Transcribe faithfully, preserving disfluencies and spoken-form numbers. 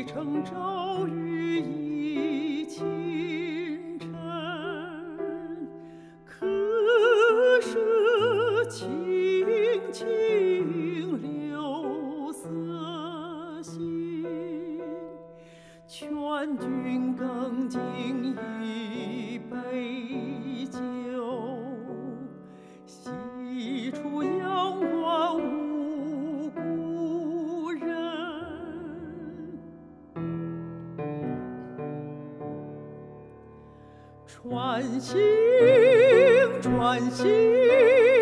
城朝雨浥轻尘，客舍青青柳色新。劝君更尽一杯酒，西出阳关无故人。船行船行